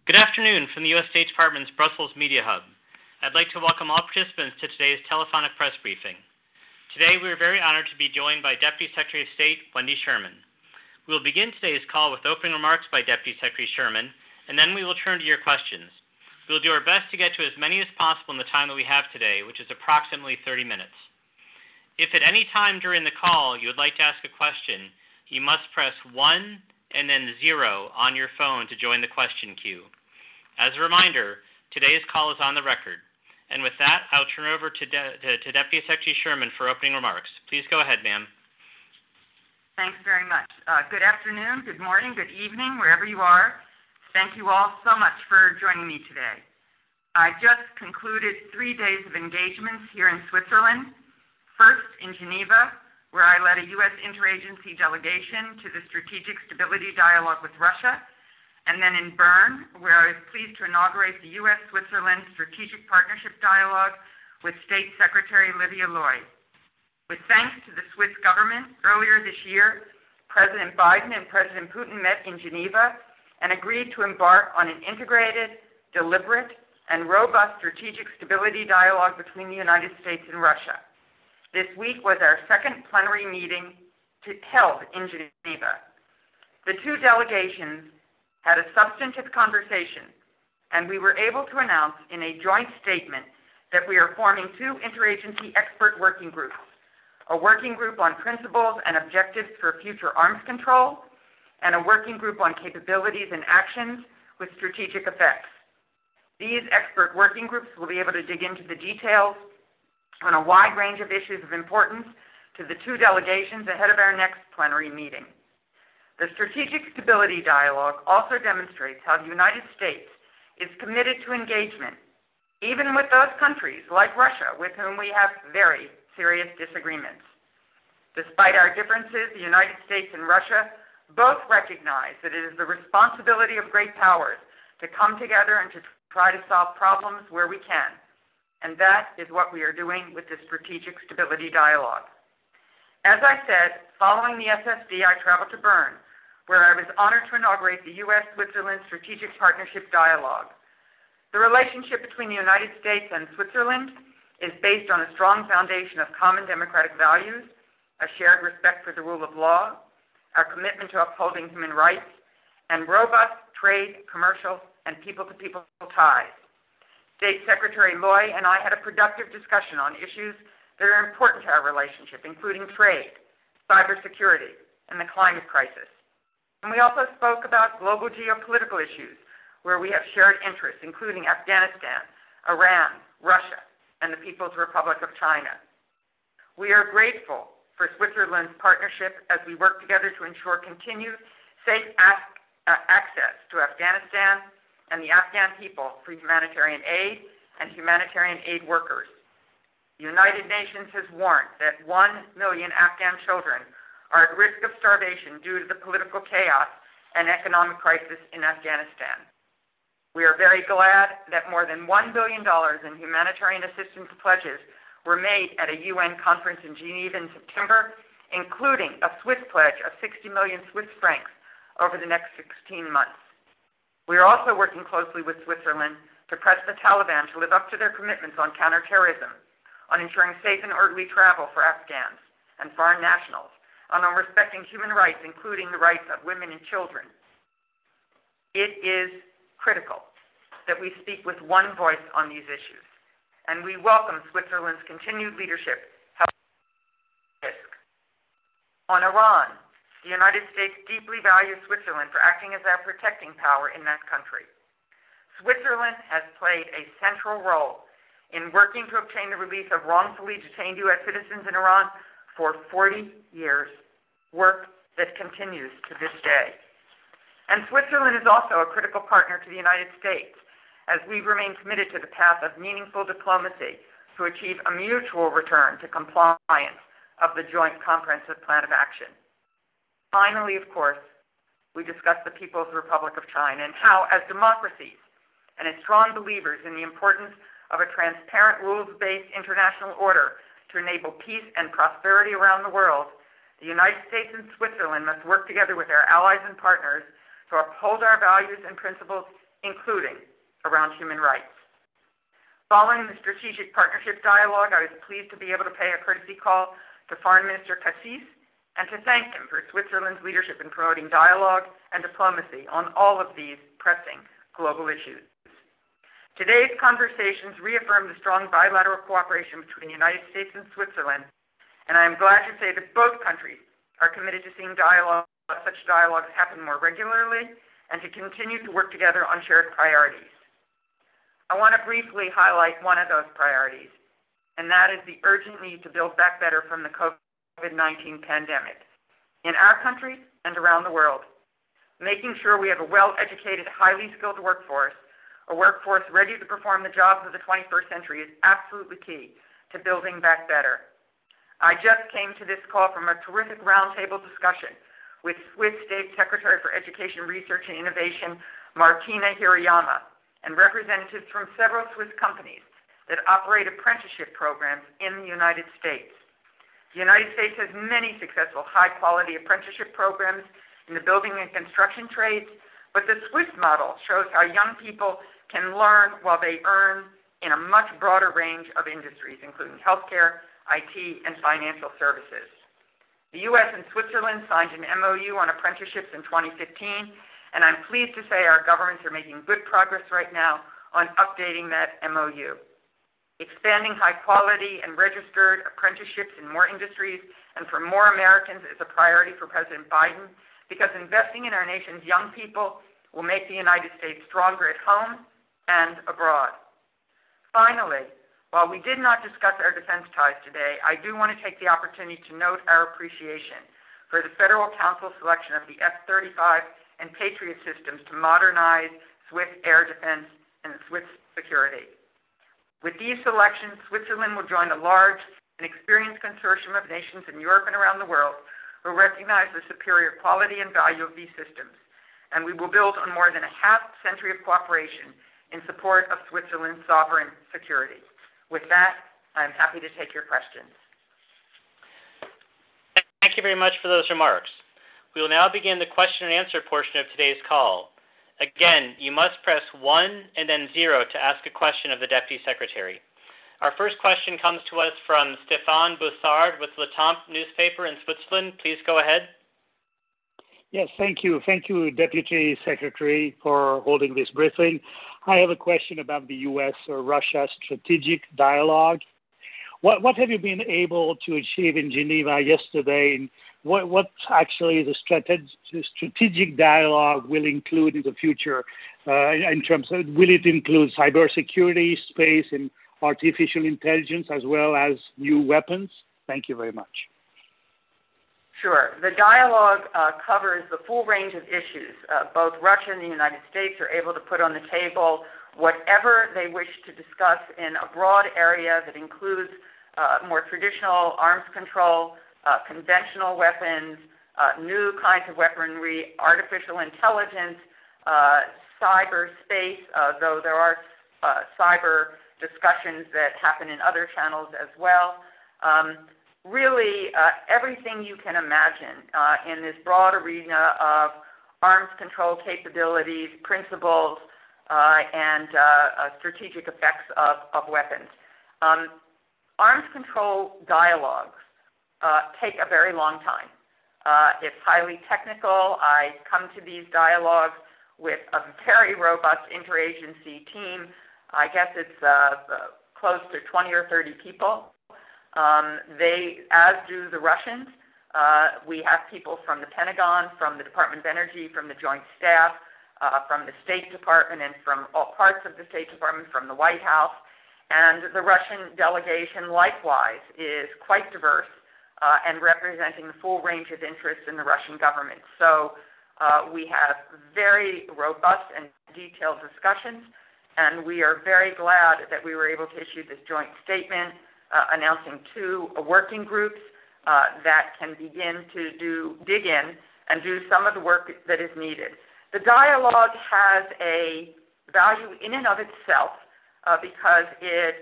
Good afternoon from the U.S. State Department's Brussels Media Hub. I'd like to welcome all participants to today's telephonic press briefing. Today, we are very honored to be joined by Deputy Secretary of State Wendy Sherman. We will begin today's call with opening remarks by Deputy Secretary Sherman, and then we will turn to your questions. We will do our best to get to as many as possible in the time that we have today, which is approximately 30 minutes. If at any time during the call you would like to ask a question, you must press 1 and then 0 on your phone to join the question queue. As a reminder, today's call is on the record. And with that, I'll turn over to Deputy Secretary Sherman for opening remarks. Please go ahead, ma'am. Thanks very much. Good afternoon, good morning, good evening, wherever you are. Thank you all so much for joining me today. I just concluded 3 days of engagements here in Switzerland. First in Geneva, where I led a U.S. interagency delegation to the Strategic Stability Dialogue with Russia, and then in Bern, where I was pleased to inaugurate the U.S.-Switzerland Strategic Partnership Dialogue with State Secretary Livia Loy. With thanks to the Swiss government, earlier this year, President Biden and President Putin met in Geneva and agreed to embark on an integrated, deliberate, and robust strategic stability dialogue between the United States and Russia. This week was our second plenary meeting held in Geneva. The two delegations had a substantive conversation, and we were able to announce in a joint statement that we are forming two interagency expert working groups, a working group on principles and objectives for future arms control, and a working group on capabilities and actions with strategic effects. These expert working groups will be able to dig into the details on a wide range of issues of importance to the two delegations ahead of our next plenary meeting. The Strategic Stability Dialogue also demonstrates how the United States is committed to engagement, even with those countries like Russia, with whom we have very serious disagreements. Despite our differences, the United States and Russia both recognize that it is the responsibility of great powers to come together and to try to solve problems where we can. And that is what we are doing with the Strategic Stability Dialogue. As I said, following the SSD, I traveled to Bern, where I was honored to inaugurate the U.S.-Switzerland Strategic Partnership Dialogue. The relationship between the United States and Switzerland is based on a strong foundation of common democratic values, a shared respect for the rule of law, our commitment to upholding human rights, and robust trade, commercial, and people-to-people ties. State Secretary Loy and I had a productive discussion on issues that are important to our relationship, including trade, cybersecurity, and the climate crisis. And we also spoke about global geopolitical issues where we have shared interests, including Afghanistan, Iran, Russia, and the People's Republic of China. We are grateful for Switzerland's partnership as we work together to ensure continued safe access to Afghanistan and the Afghan people for humanitarian aid and humanitarian aid workers. The United Nations has warned that 1 million Afghan children are at risk of starvation due to the political chaos and economic crisis in Afghanistan. We are very glad that more than $1 billion in humanitarian assistance pledges were made at a UN conference in Geneva in September, including a Swiss pledge of 60 million Swiss francs over the next 16 months. We are also working closely with Switzerland to press the Taliban to live up to their commitments on counterterrorism, on ensuring safe and orderly travel for Afghans and foreign nationals, and on respecting human rights, including the rights of women and children. It is critical that we speak with one voice on these issues, and we welcome Switzerland's continued leadership. On Iran, the United States deeply values Switzerland for acting as our protecting power in that country. Switzerland has played a central role in working to obtain the release of wrongfully detained U.S. citizens in Iran for 40 years, work that continues to this day. And Switzerland is also a critical partner to the United States, as we remain committed to the path of meaningful diplomacy to achieve a mutual return to compliance of the Joint Comprehensive Plan of Action. Finally, of course, we discussed the People's Republic of China and how, as democracies and as strong believers in the importance of a transparent, rules-based international order to enable peace and prosperity around the world, the United States and Switzerland must work together with our allies and partners to uphold our values and principles including around human rights. Following the strategic partnership dialogue, I was pleased to be able to pay a courtesy call to Foreign Minister Cassis and to thank him for Switzerland's leadership in promoting dialogue and diplomacy on all of these pressing global issues. Today's conversations reaffirm the strong bilateral cooperation between the United States and Switzerland, and I am glad to say that both countries are committed to seeing such dialogues happen more regularly and to continue to work together on shared priorities. I want to briefly highlight one of those priorities, and that is the urgent need to build back better from the COVID-19 pandemic in our country and around the world. Making sure we have a well-educated, highly skilled workforce, a workforce ready to perform the jobs of the 21st century is absolutely key to building back better. I just came to this call from a terrific roundtable discussion with Swiss State Secretary for Education, Research, and Innovation, Martina Hirayama, and representatives from several Swiss companies that operate apprenticeship programs in the United States. The United States has many successful high-quality apprenticeship programs in the building and construction trades, but the Swiss model shows how young people can learn while they earn in a much broader range of industries, including healthcare, IT, and financial services. The U.S. and Switzerland signed an MOU on apprenticeships in 2015, and I'm pleased to say our governments are making good progress right now on updating that MOU. Expanding high-quality and registered apprenticeships in more industries and for more Americans is a priority for President Biden because investing in our nation's young people will make the United States stronger at home and abroad. Finally, while we did not discuss our defense ties today, I do want to take the opportunity to note our appreciation for the Federal Council's selection of the F-35 and Patriot systems to modernize Swiss air defense and Swiss security. With these selections, Switzerland will join a large and experienced consortium of nations in Europe and around the world who recognize the superior quality and value of these systems, and we will build on more than a half-century of cooperation in support of Switzerland's sovereign security. With that, I'm happy to take your questions. Thank you very much for those remarks. We will now begin the question and answer portion of today's call. Again, you must press 1 and then 0 to ask a question of the Deputy Secretary. Our first question comes to us from Stéphane Boussard with Le Temps newspaper in Switzerland. Please go ahead. Yes, thank you. Thank you, Deputy Secretary, for holding this briefing. I have a question about the U.S. or Russia strategic dialogue. What have you been able to achieve in Geneva yesterday? And what actually the strategic dialogue will include in the future in terms of, will it include cybersecurity, space, and artificial intelligence, as well as new weapons? Thank you very much. Sure. The dialogue covers the full range of issues. Both Russia and the United States are able to put on the table whatever they wish to discuss in a broad area that includes more traditional arms control, conventional weapons, new kinds of weaponry, artificial intelligence, cyberspace, though there are cyber discussions that happen in other channels as well. Really, everything you can imagine in this broad arena of arms control capabilities, principles, and strategic effects of weapons. Arms control dialogues take a very long time. It's highly technical. I come to these dialogues with a very robust interagency team. I guess it's close to 20 or 30 people. They, as do the Russians, we have people from the Pentagon, from the Department of Energy, from the Joint Staff, from the State Department, and from all parts of the State Department, from the White House. And the Russian delegation, likewise, is quite diverse and representing the full range of interests in the Russian government. So we have very robust and detailed discussions, and we are very glad that we were able to issue this joint statement announcing 2 working groups that can begin to dig in and do some of the work that is needed. The dialogue has a value in and of itself because it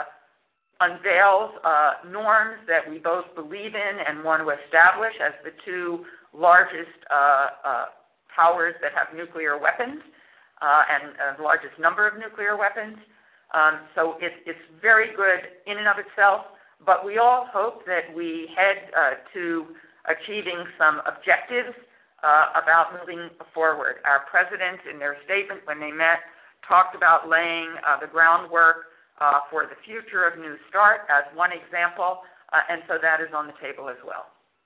unveils norms that we both believe in and want to establish as the 2 largest powers that have nuclear weapons. and the largest number of nuclear weapons. So it's very good in and of itself, but we all hope that we head to achieving some objectives about moving forward. Our president, in their statement when they met, talked about laying the groundwork for the future of New START as one example, and so that is on the table as well.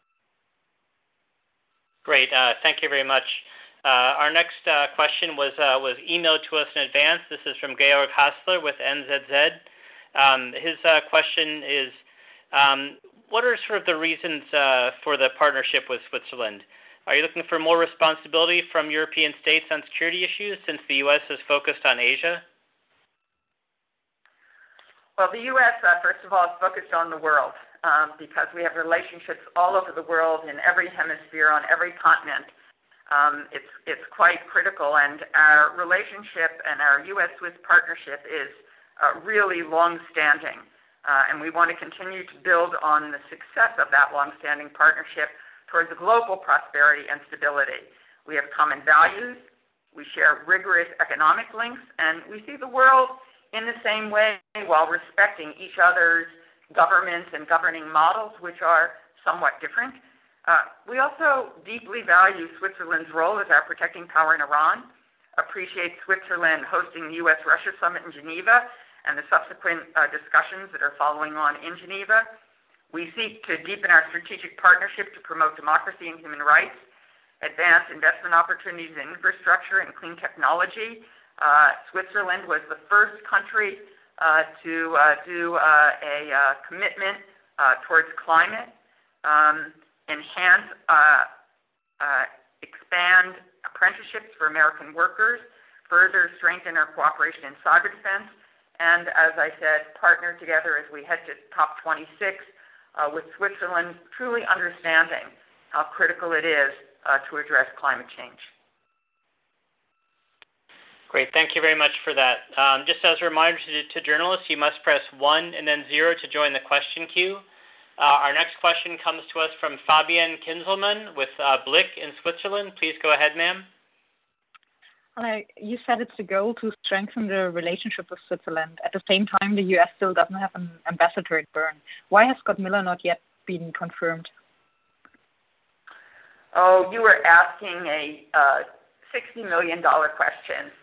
Great. Thank you very much. Our next question was emailed to us in advance. This is from Georg Hassler with NZZ. His question is, what are sort of the reasons for the partnership with Switzerland? Are you looking for more responsibility from European states on security issues since the U.S. is focused on Asia? Well, the U.S., first of all, is focused on the world because we have relationships all over the world in every hemisphere, on every continent. It's quite critical, and our relationship and our U.S.-Swiss partnership is really long-standing, and we want to continue to build on the success of that long-standing partnership towards global prosperity and stability. We have common values, we share rigorous economic links, and we see the world in the same way while respecting each other's governments and governing models, which are somewhat different. We also deeply value Switzerland's role as our protecting power in Iran, appreciate Switzerland hosting the U.S.-Russia summit in Geneva and the subsequent discussions that are following on in Geneva. We seek to deepen our strategic partnership to promote democracy and human rights, advance investment opportunities in infrastructure and clean technology. Switzerland was the first country to do a commitment towards climate, enhance, expand apprenticeships for American workers, further strengthen our cooperation in cyber defense, and, as I said, partner together as we head to COP26 with Switzerland, truly understanding how critical it is to address climate change. Great. Thank you very much for that. Just as a reminder to journalists, you must press 1 and then 0 to join the question queue. Our next question comes to us from Fabienne Kinzelmann with Blick in Switzerland. Please go ahead, ma'am. Hello. You said it's a goal to strengthen the relationship with Switzerland. At the same time, the U.S. still doesn't have an ambassador in Bern. Why has Scott Miller not yet been confirmed? Oh, you were asking a $60 million question.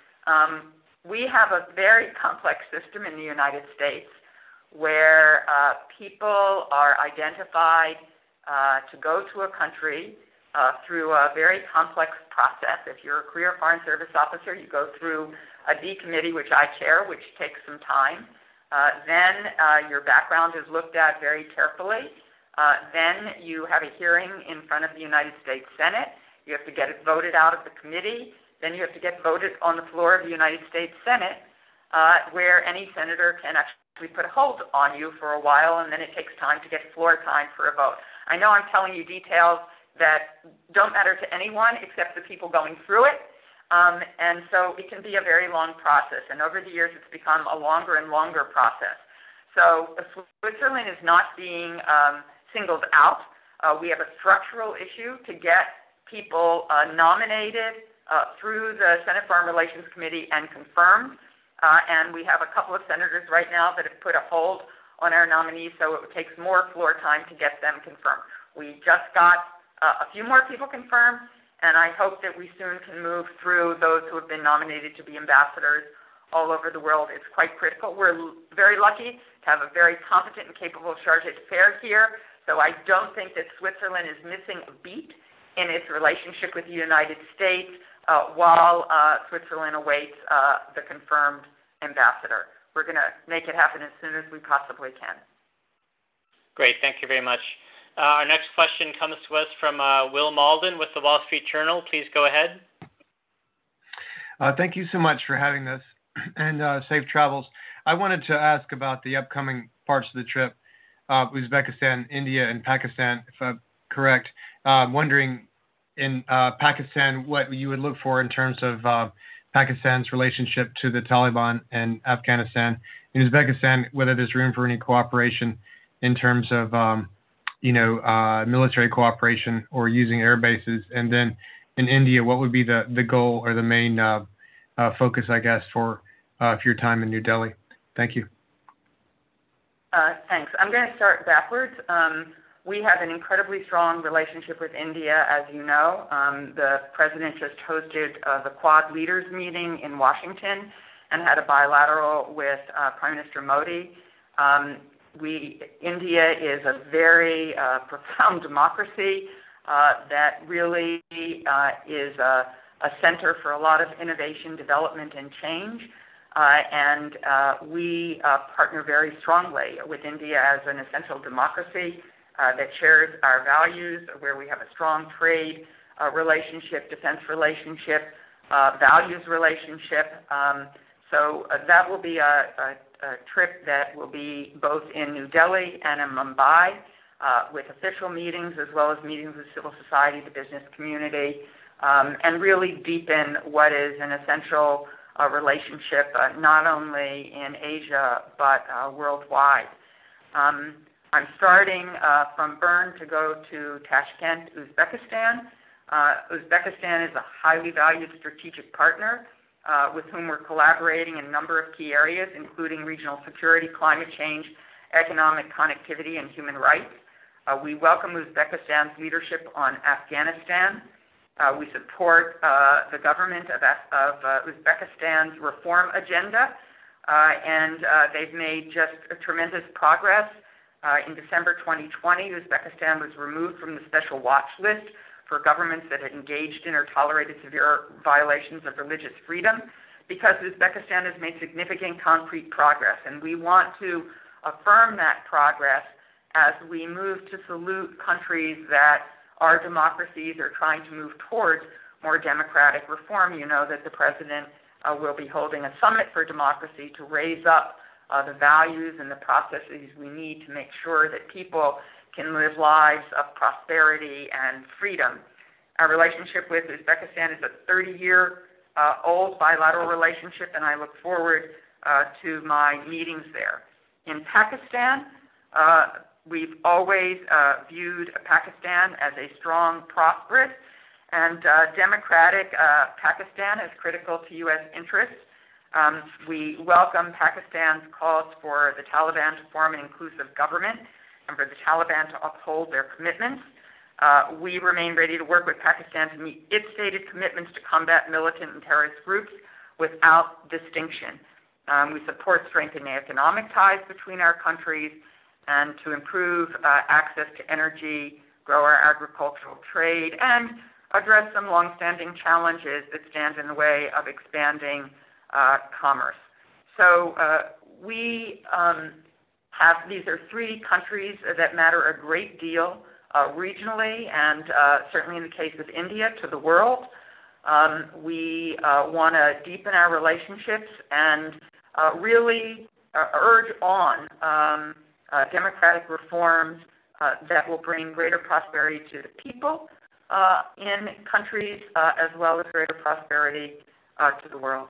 We have a very complex system in the United States where people are identified to go to a country through a very complex process. If you're a career Foreign Service officer, you go through a D committee, which I chair, which takes some time. Then your background is looked at very carefully. Then you have a hearing in front of the United States Senate. You have to get it voted out of the committee. Then you have to get voted on the floor of the United States Senate, where any senator can actually put a hold on you for a while, and then it takes time to get floor time for a vote. I know I'm telling you details that don't matter to anyone except the people going through it. And so it can be a very long process. And over the years, it's become a longer and longer process. So Switzerland is not being singled out. We have a structural issue to get people nominated through the Senate Foreign Relations Committee and confirmed. And we have a couple of senators right now that have put a hold on our nominees, so it takes more floor time to get them confirmed. We just got a few more people confirmed, and I hope that we soon can move through those who have been nominated to be ambassadors all over the world. It's quite critical. We're very lucky to have a very competent and capable charge d'affaires here, so I don't think that Switzerland is missing a beat in its relationship with the United States while Switzerland awaits the confirmed ambassador. We're going to make it happen as soon as we possibly can. Great. Thank you very much. Our next question comes to us from Will Malden with the Wall Street Journal. Please go ahead. Thank you so much for having this, and safe travels. I wanted to ask about the upcoming parts of the trip, Uzbekistan, India, and Pakistan, if I'm correct. Wondering in Pakistan what you would look for in terms of Pakistan's relationship to the Taliban and Afghanistan. In Uzbekistan, whether there's room for any cooperation in terms of military cooperation or using air bases. And then in India, what would be the goal or the main focus, I guess, for your time in New Delhi. Thank you. Thanks. I'm going to start backwards. We have an incredibly strong relationship with India, as you know. The president just hosted the Quad leaders meeting in Washington and had a bilateral with Prime Minister Modi. India is a very profound democracy that really is a center for a lot of innovation, development, and change. And we partner very strongly with India as an essential democracy that shares our values, where we have a strong trade relationship, defense relationship, values relationship. So that will be a trip that will be both in New Delhi and in Mumbai, with official meetings as well as meetings with civil society, the business community, and really deepen what is an essential relationship not only in Asia but worldwide. I'm starting from Bern to go to Tashkent, Uzbekistan. Uzbekistan is a highly valued strategic partner with whom we're collaborating in a number of key areas, including regional security, climate change, economic connectivity, and human rights. We welcome Uzbekistan's leadership on Afghanistan. We support the government of Uzbekistan's reform agenda, and they've made just a tremendous progress. In December 2020, Uzbekistan was removed from the special watch list for governments that had engaged in or tolerated severe violations of religious freedom, because Uzbekistan has made significant concrete progress, and we want to affirm that progress as we move to salute countries that are democracies or trying to move towards more democratic reform. You know that the president will be holding a summit for democracy to raise up the values and the processes we need to make sure that people can live lives of prosperity and freedom. Our relationship with Uzbekistan is a 30-year-old bilateral relationship, and I look forward to my meetings there. In Pakistan, we've always viewed Pakistan as a strong, prosperous, and democratic Pakistan as critical to U.S. interests. We welcome Pakistan's calls for the Taliban to form an inclusive government and for the Taliban to uphold their commitments. We remain ready to work with Pakistan to meet its stated commitments to combat militant and terrorist groups without distinction. We support strengthening economic ties between our countries and to improve access to energy, grow our agricultural trade, and address some longstanding challenges that stand in the way of expanding commerce. So we have, these are three countries that matter a great deal regionally and certainly in the case of India to the world. We want to deepen our relationships and really urge on democratic reforms that will bring greater prosperity to the people in countries as well as greater prosperity to the world.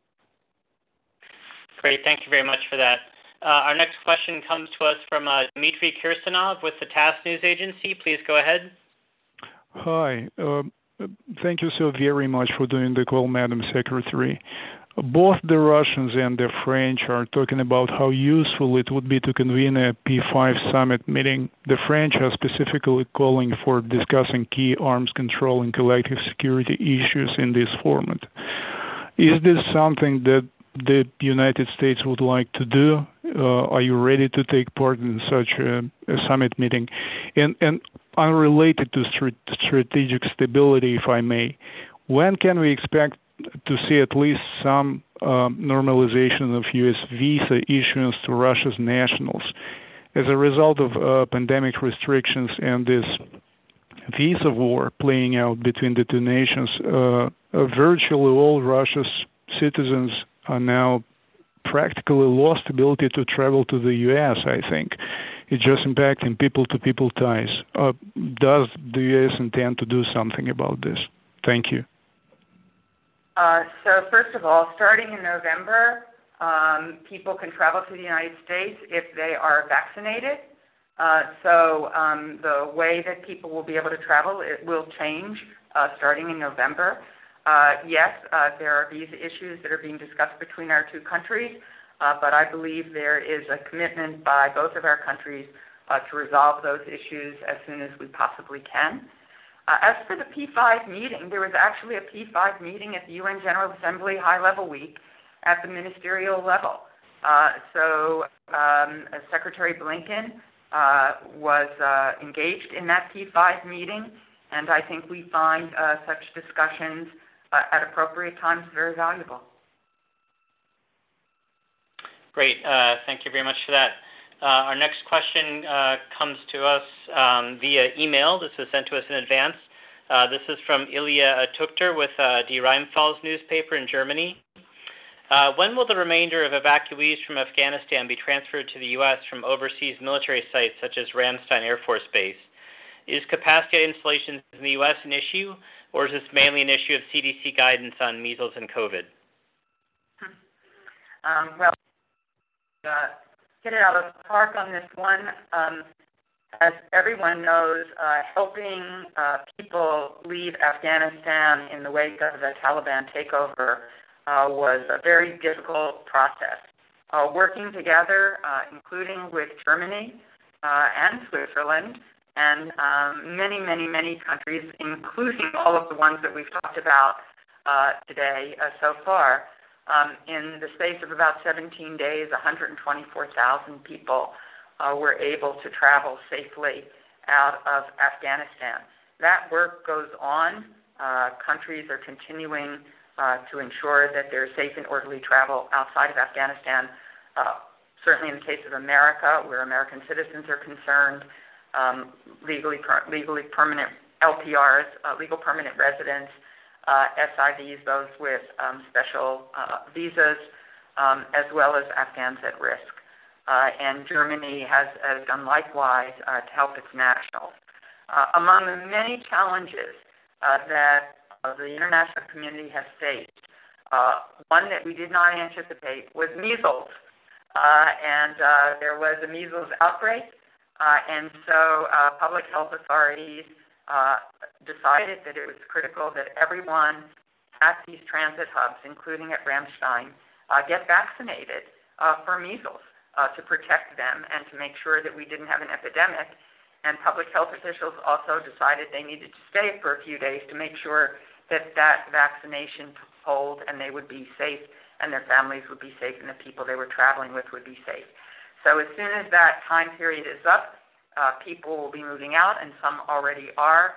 Great. Thank you very much for that. Our next question comes to us from Dmitry Kirsanov with the TASS News Agency. Please go ahead. Hi. Thank you so very much for doing the call, Madam Secretary. Both the Russians and the French are talking about how useful it would be to convene a P5 summit meeting. The French are specifically calling for discussing key arms control and collective security issues in this format. Is this something that the United States would like to do? Are you ready to take part in such a summit meeting? And unrelated to strategic stability, if I may, when can we expect to see at least some normalization of U.S. visa issuance to Russia's nationals? As a result of pandemic restrictions and this visa war playing out between the two nations, virtually all Russia's citizens are now practically lost ability to travel to the U.S., I think. It's just impacting people-to-people ties. Does the U.S. intend to do something about this? Thank you. So first of all, starting in November, people can travel to the United States if they are vaccinated. So the way that people will be able to travel, it will change starting in November. Yes, there are visa issues that are being discussed between our two countries, but I believe there is a commitment by both of our countries to resolve those issues as soon as we possibly can. As for the P5 meeting, there was actually a P5 meeting at the UN General Assembly High-Level Week at the ministerial level. Secretary Blinken was engaged in that P5 meeting, and I think we find such discussions at appropriate times very valuable. Great. Thank you very much for that. Our next question comes to us via email. This was sent to us in advance. This is from Ilya Tuchter with Die Rheinpfalz newspaper in Germany. When will the remainder of evacuees from Afghanistan be transferred to the U.S. from overseas military sites such as Ramstein Air Force Base? Is capacity installations in the U.S. an issue, or is this mainly an issue of CDC guidance on measles and COVID? Get it out of the park on this one. As everyone knows, helping people leave Afghanistan in the wake of the Taliban takeover was a very difficult process. Working together, including with Germany and Switzerland, and many countries, including all of the ones that we've talked about today so far, in the space of about 17 days, 124,000 people were able to travel safely out of Afghanistan. That work goes on. Countries are continuing to ensure that there's safe and orderly travel outside of Afghanistan. Certainly in the case of America, where American citizens are concerned, legally permanent LPRs, legal permanent residents, SIVs, those with special visas, as well as Afghans at risk. And Germany has done likewise to help its nationals. Among the many challenges that the international community has faced, one that we did not anticipate was measles. There was a measles outbreak, and so public health authorities decided that it was critical that everyone at these transit hubs, including at Ramstein, get vaccinated for measles to protect them and to make sure that we didn't have an epidemic. And public health officials also decided they needed to stay for a few days to make sure that that vaccination took hold and they would be safe and their families would be safe and the people they were traveling with would be safe. So as soon as that time period is up, people will be moving out, and some already are.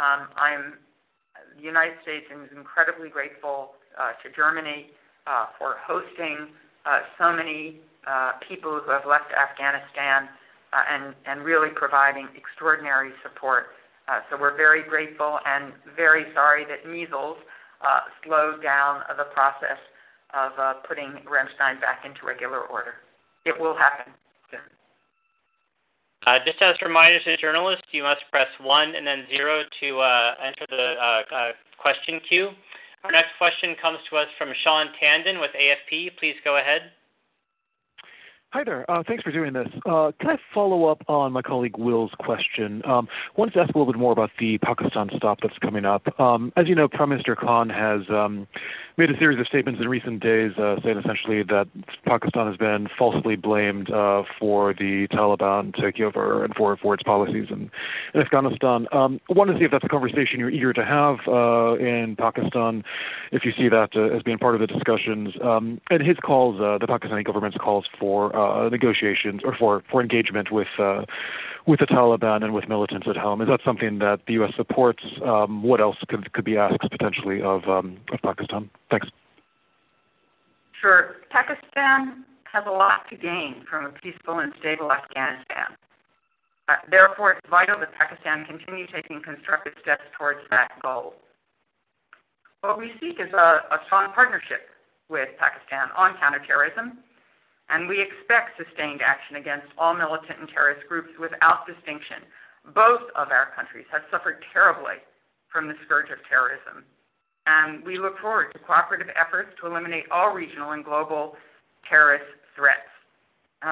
The United States is incredibly grateful to Germany for hosting so many people who have left Afghanistan and really providing extraordinary support. So we're very grateful and very sorry that measles slowed down the process of putting Ramstein back into regular order. It will happen soon. Just as a reminder to journalists, you must press 1 and then 0 to enter the question queue. Our next question comes to us from Sean Tandon with AFP. Please go ahead. Hi there. Thanks for doing this. Can I follow up on my colleague Will's question? Wanted to ask a little bit more about the Pakistan stop that's coming up. As you know, Prime Minister Khan has made a series of statements in recent days saying essentially that Pakistan has been falsely blamed for the Taliban takeover and for its policies in Afghanistan. I wanted to see if that's a conversation you're eager to have in Pakistan, if you see that as being part of the discussions. And his calls, the Pakistani government's calls for negotiations or for engagement with the Taliban and with militants at home. Is that something that the U.S. supports? What else could be asked potentially of Pakistan? Thanks. Sure. Pakistan has a lot to gain from a peaceful and stable Afghanistan. Therefore, it's vital that Pakistan continue taking constructive steps towards that goal. What we seek is a strong partnership with Pakistan on counterterrorism, and we expect sustained action against all militant and terrorist groups without distinction. Both of our countries have suffered terribly from the scourge of terrorism, and we look forward to cooperative efforts to eliminate all regional and global terrorist threats.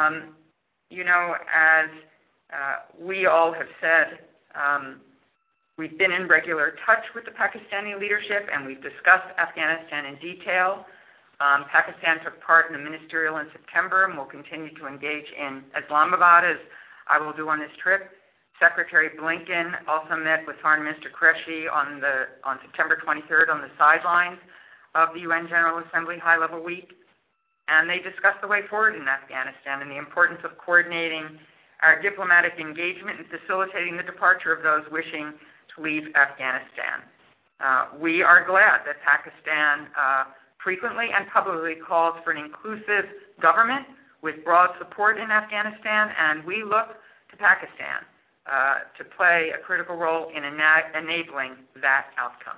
As we all have said, We've been in regular touch with the Pakistani leadership, and we've discussed Afghanistan in detail. Pakistan took part in the ministerial in September and will continue to engage in Islamabad, as I will do on this trip. Secretary Blinken also met with Foreign Minister Qureshi on September 23rd on the sidelines of the UN General Assembly High-Level Week, and they discussed the way forward in Afghanistan and the importance of coordinating our diplomatic engagement and facilitating the departure of those wishing to leave Afghanistan. We are glad that Pakistan frequently and publicly calls for an inclusive government with broad support in Afghanistan, and we look to Pakistan to play a critical role in enabling that outcome.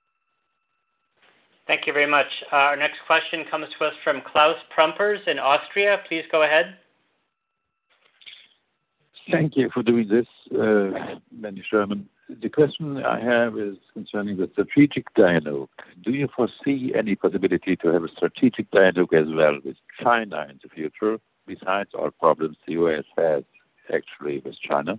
Thank you very much. Our next question comes to us from Klaus Prumpers in Austria. Please go ahead. Thank you for doing this, Wendy Sherman. The question I have is concerning the strategic dialogue. Do you foresee any possibility to have a strategic dialogue as well with China in the future, besides all problems the U.S. has actually with China?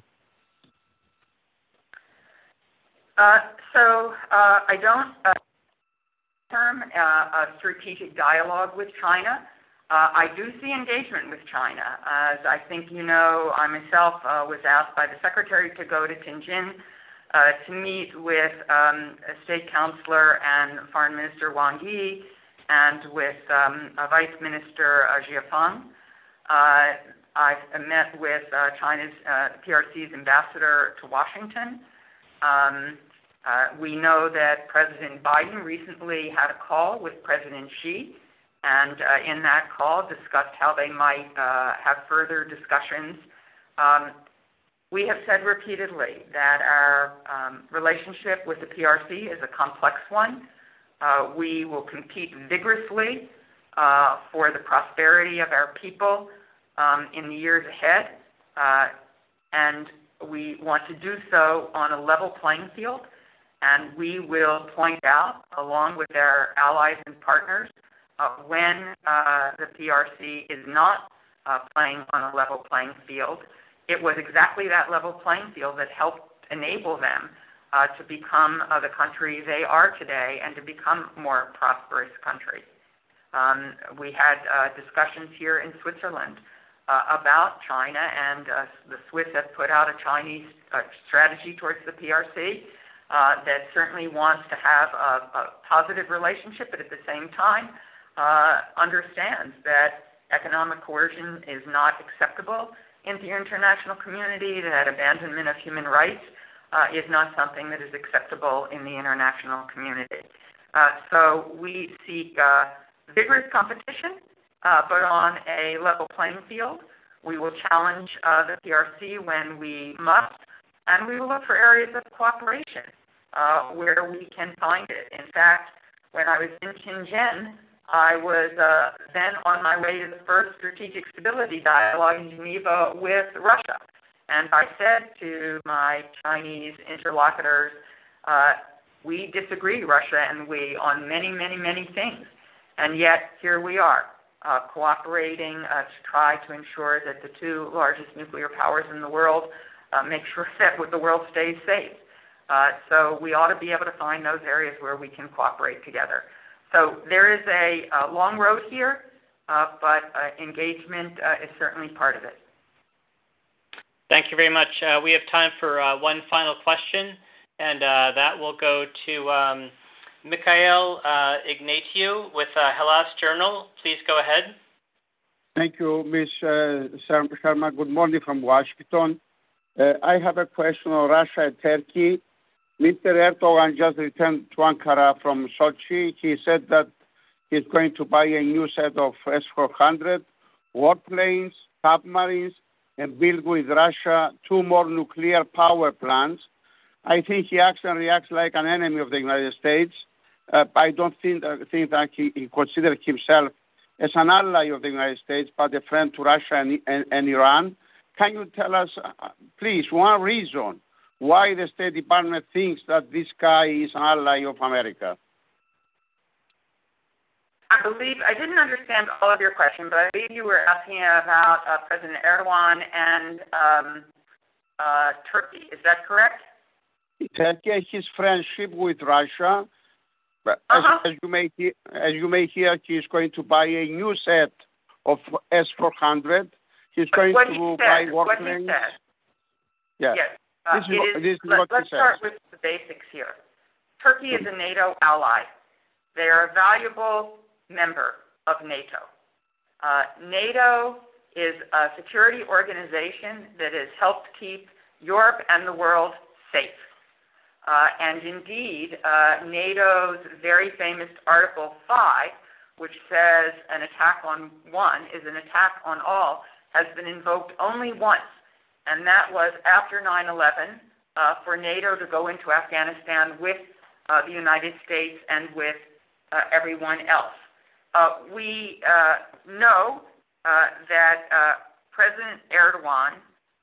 I don't term a strategic dialogue with China. I do see engagement with China. As I think you know, I myself was asked by the Secretary to go to Tianjin to meet with State Councilor and Foreign Minister Wang Yi and with Vice Minister Xie Feng. I've met with China's PRC's ambassador to Washington. We know that President Biden recently had a call with President Xi, and in that call discussed how they might have further discussions. We have said repeatedly that our relationship with the PRC is a complex one. We will compete vigorously for the prosperity of our people in the years ahead, and we want to do so on a level playing field, and we will point out, along with our allies and partners, when the PRC is not playing on a level playing field. It was exactly that level playing field that helped enable them to become the country they are today and to become a more prosperous country. We had discussions here in Switzerland about China, and the Swiss have put out a Chinese strategy towards the PRC that certainly wants to have a positive relationship, but at the same time understands that economic coercion is not acceptable in the international community, that abandonment of human rights is not something that is acceptable in the international community. So we seek vigorous competition, but on a level playing field. We will challenge the PRC when we must, and we will look for areas of cooperation where we can find it. In fact, when I was in Tianjin, I was then on my way to the first strategic stability dialogue in Geneva with Russia. And I said to my Chinese interlocutors, we disagree, Russia and we, on many, many, many things. And yet, here we are, cooperating to try to ensure that the two largest nuclear powers in the world make sure that the world stays safe. So we ought to be able to find those areas where we can cooperate together. So there is a long road here, but engagement is certainly part of it. Thank you very much. We have time for one final question, and that will go to Mikhail Ignatiu with Hellas Journal. Please go ahead. Thank you, Ms. Sharma. Good morning from Washington. I have a question on Russia and Turkey. Mr. Erdogan just returned to Ankara from Sochi. He said that he's going to buy a new set of S-400 warplanes, submarines, and build with Russia 2 more nuclear power plants. I think he acts and reacts like an enemy of the United States. I don't think that he considers himself as an ally of the United States, but a friend to Russia and Iran. Can you tell us, please, one reason why the State Department thinks that this guy is an ally of America? I didn't understand all of your question, but I believe you were asking about President Erdogan and Turkey. Is that correct? Turkey and his friendship with Russia. But as you may hear, he is going to buy a new set of S-400. He's going to buy warplanes. Yes. This is what he Let's says. start with the basics here. Turkey is a NATO ally. They are a valuable member of NATO. NATO is a security organization that has helped keep Europe and the world safe. And indeed, NATO's very famous Article 5, which says an attack on one is an attack on all, has been invoked only once, and that was after 9/11 for NATO to go into Afghanistan with the United States and with everyone else. We know that President Erdogan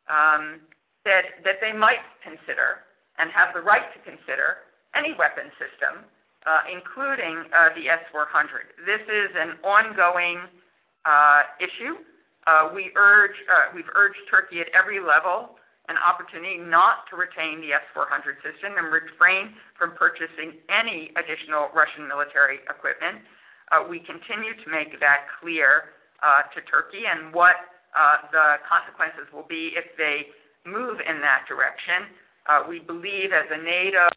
said that they might consider and have the right to consider any weapon system, including the S-400. This is an ongoing issue. We've urged Turkey at every level an opportunity not to retain the S-400 system and refrain from purchasing any additional Russian military equipment. We continue to make that clear to Turkey and what the consequences will be if they move in that direction. We believe as a NATO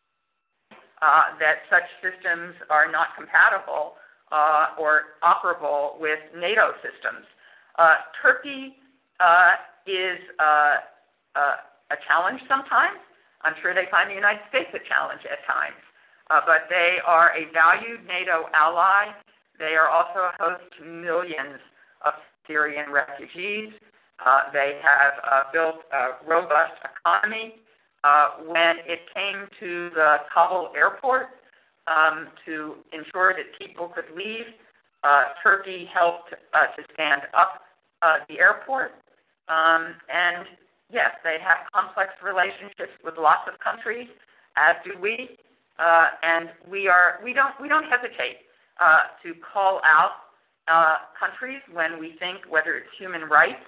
that such systems are not compatible or operable with NATO systems. Turkey is a challenge sometimes. I'm sure they find the United States a challenge at times. But they are a valued NATO ally. They are also a host to millions of Syrian refugees. They have built a robust economy. When it came to the Kabul airport to ensure that people could leave, Turkey helped to stand up the airport. And yes, they have complex relationships with lots of countries, as do we. And we don't hesitate to call out countries when we think, whether it's human rights,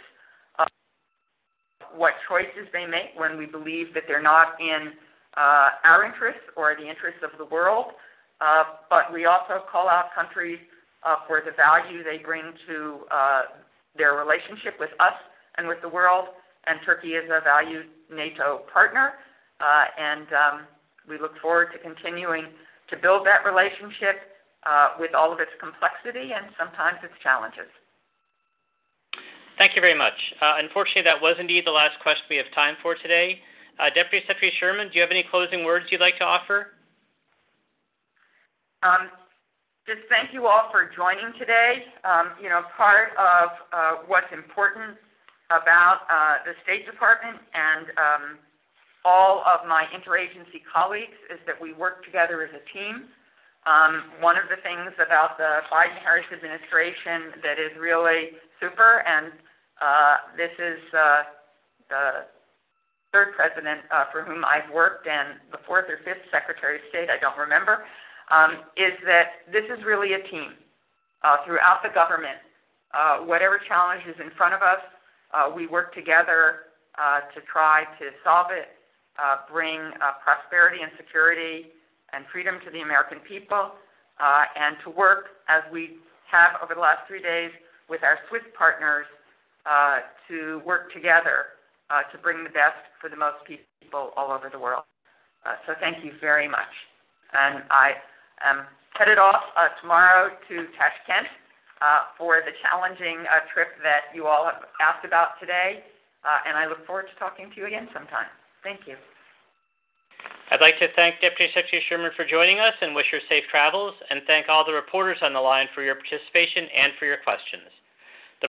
what choices they make when we believe that they're not in our interests or the interests of the world. But we also call out countries for the value they bring to their relationship with us and with the world. And Turkey is a valued NATO partner. And we look forward to continuing to build that relationship with all of its complexity and sometimes its challenges. Thank you very much. Unfortunately, that was indeed the last question we have time for today. Deputy Secretary Sherman, do you have any closing words you'd like to offer? Just thank you all for joining today. Part of what's important about the State Department and all of my interagency colleagues is that we work together as a team. One of the things about the Biden-Harris administration that is really super, and this is the third president for whom I've worked, and the fourth or fifth Secretary of State, I don't remember, is that this is really a team throughout the government. Whatever challenge is in front of us, we work together to try to solve it, bring prosperity and security and freedom to the American people, and to work, as we have over the last 3 days, with our Swiss partners to work together to bring the best for the most people all over the world. So thank you very much. And I am headed off tomorrow to Tashkent for the challenging trip that you all have asked about today, and I look forward to talking to you again sometime. Thank you. I'd like to thank Deputy Secretary Sherman for joining us and wish her safe travels, and thank all the reporters on the line for your participation and for your questions.